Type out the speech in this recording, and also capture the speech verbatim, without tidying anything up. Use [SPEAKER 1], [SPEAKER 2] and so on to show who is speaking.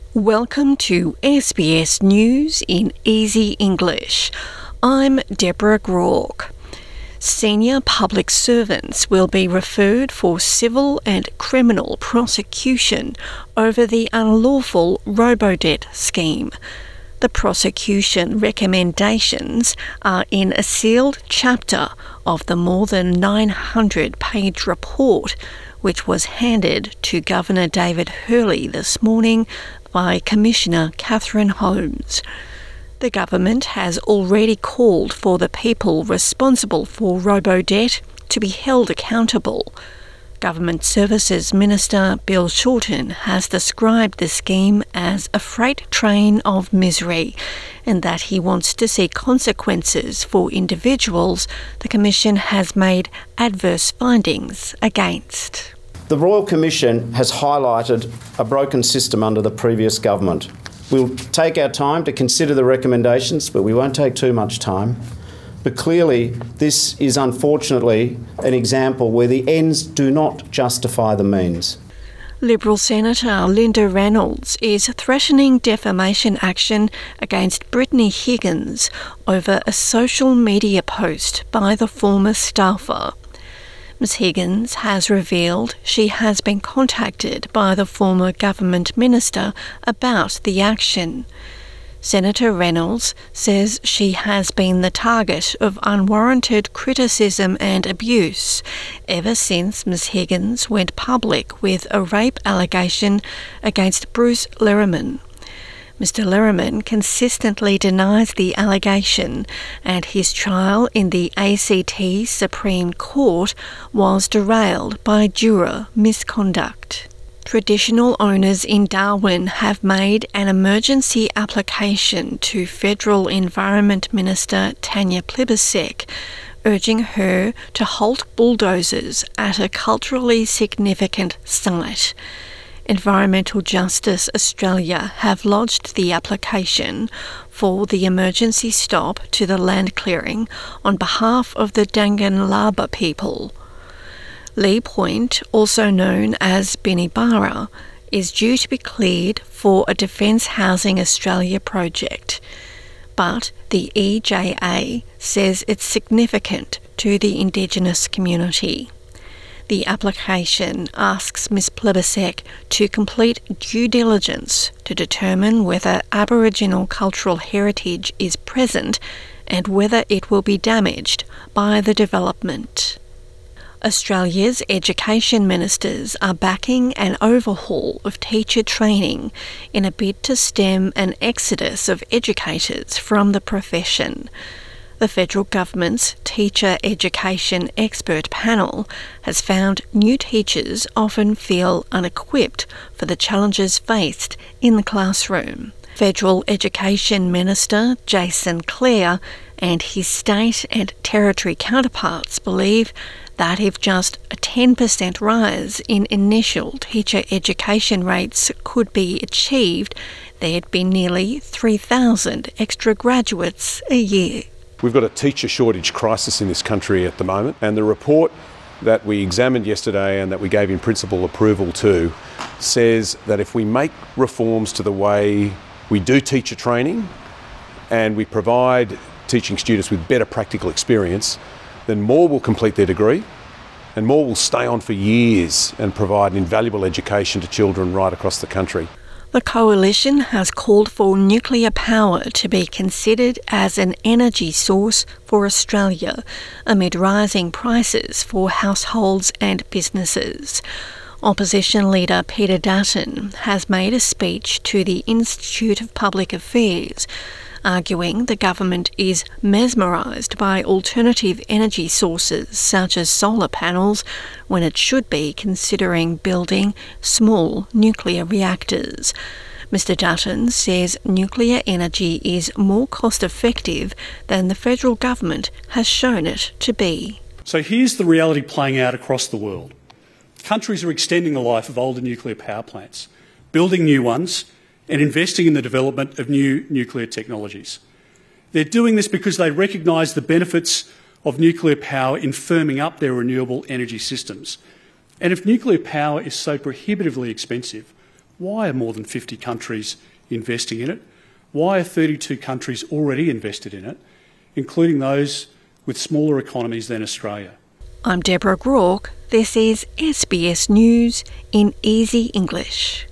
[SPEAKER 1] Welcome to S B S News in Easy English. I'm Deborah Groark. Senior public servants will be referred for civil and criminal prosecution over the unlawful Robodebt scheme. The prosecution recommendations are in a sealed chapter of the more than nine hundred page report, which was handed to Governor David Hurley this morning by Commissioner Catherine Holmes. The government has already called for the people responsible for Robodebt to be held accountable. Government Services Minister Bill Shorten has described the scheme as a freight train of misery and that he wants to see consequences for individuals the Commission has made adverse findings against.
[SPEAKER 2] The Royal Commission has highlighted a broken system under the previous government. We'll take our time to consider the recommendations, but we won't take too much time. But clearly, this is unfortunately an example where the ends do not justify the means.
[SPEAKER 1] Liberal Senator Linda Reynolds is threatening defamation action against Brittany Higgins over a social media post by the former staffer. Miz Higgins has revealed she has been contacted by the former government minister about the action. Senator Reynolds says she has been the target of unwarranted criticism and abuse ever since Miz Higgins went public with a rape allegation against Bruce Lehrmann. Mister Lehrmann consistently denies the allegation, and his trial in the A C T Supreme Court was derailed by juror misconduct. Traditional owners in Darwin have made an emergency application to Federal Environment Minister Tanya Plibersek, urging her to halt bulldozers at a culturally significant site. Environmental Justice Australia have lodged the application for the emergency stop to the land clearing on behalf of the Danganlaba people. Lee Point, also known as Binibara, is due to be cleared for a Defence Housing Australia project, but the E J A says it's significant to the Indigenous community. The application asks Miz Plibersek to complete due diligence to determine whether Aboriginal cultural heritage is present and whether it will be damaged by the development. Australia's education ministers are backing an overhaul of teacher training in a bid to stem an exodus of educators from the profession. The federal government's Teacher Education Expert Panel has found new teachers often feel unequipped for the challenges faced in the classroom. Federal Education Minister Jason Clare and his state and territory counterparts believe that if just a ten percent rise in initial teacher education rates could be achieved, there'd be nearly three thousand extra graduates a year.
[SPEAKER 3] We've got a teacher shortage crisis in this country at the moment, and the report that we examined yesterday and that we gave in principle approval to says that if we make reforms to the way we do teacher training and we provide teaching students with better practical experience, then more will complete their degree and more will stay on for years and provide invaluable education to children right across the country.
[SPEAKER 1] The Coalition has called for nuclear power to be considered as an energy source for Australia amid rising prices for households and businesses. Opposition leader Peter Dutton has made a speech to the Institute of Public Affairs, arguing the government is mesmerised by alternative energy sources such as solar panels when it should be considering building small nuclear reactors. Mister Dutton says nuclear energy is more cost-effective than the federal government has shown it to be.
[SPEAKER 4] So here's the reality playing out across the world. Countries are extending the life of older nuclear power plants, building new ones, and investing in the development of new nuclear technologies. They're doing this because they recognise the benefits of nuclear power in firming up their renewable energy systems. And if nuclear power is so prohibitively expensive, Why are more than fifty countries investing in it? Why are thirty-two countries already invested in it, including those with smaller economies than Australia?
[SPEAKER 1] I'm Deborah Groarke. This is S B S News in Easy English.